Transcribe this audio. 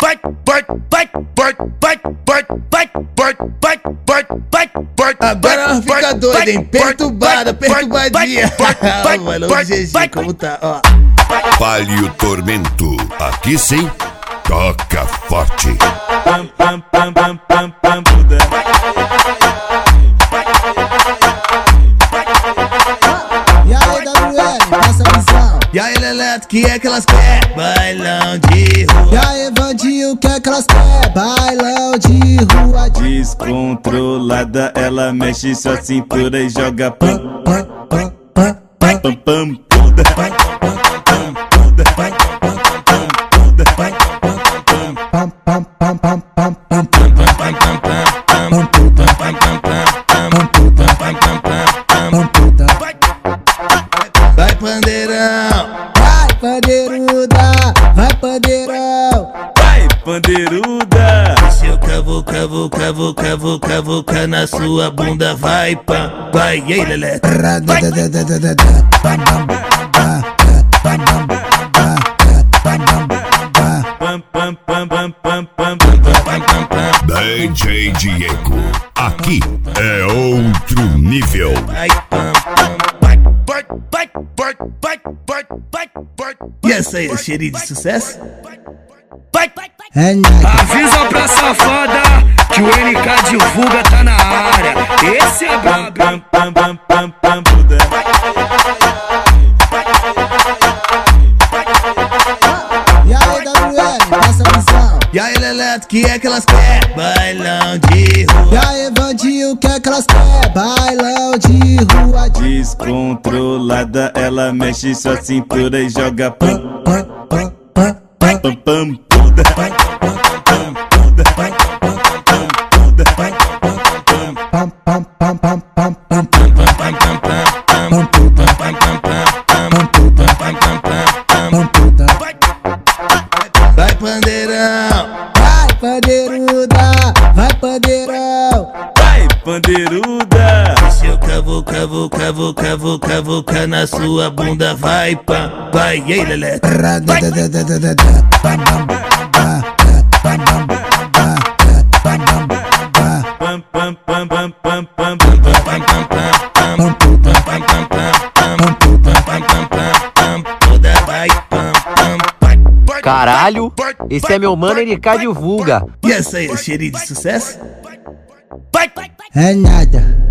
Agora ela fica doida, hein? Perturbada, perturbadinha. Mano, o GG como tá, ó. Palio Tormento, aqui sim, toca forte. E aí, WL, passa a visão. E aí, Leleto, que é que elas quer? Bailão de rua. E aí, Vandinho, o que é que elas quer? Bailão de rua. Descontrolada, ela mexe sua cintura e joga pam pam pam pam pam pam pam. Vai pandeirão, Vai, pandeiruda, vai, pandeirão. Vai, pandeiruda. deixa eu cavuca na sua bunda. Vai, pam, vai, e aí, Leleto. Pam pam pam pam pam pam. DJ Diego, aqui é outro nível. Vai, pam, e essa aí, é cheirinho de sucesso? É nada. Avisa pra safada que o NK Divulga tá na área. Esse é brabo. Pam pam pam pam pam. E aí, WL, passa a visão. E aí, Leleto, que é que elas quer? Bailão de E rua. aí, Vandinho, o que é que elas quer? Bailão de rua. Descontrolada, ela mexe sua cintura e joga pam pam pam pam pam pam. Pam, pam, pam, pam, pam, pam. Vai pandeirão, Vai, pandeiruda, vai, pandeirão. Vai, pandeiruda. deixa eu cavuca na sua bunda. Vai, pam, vai, e aí, Leleto. Pam pam pam pam pam pam. Toda vai, pam, pam. Caralho, esse é meu mano NK Divulga. E essa aí, é cheirinho de sucesso? É nada.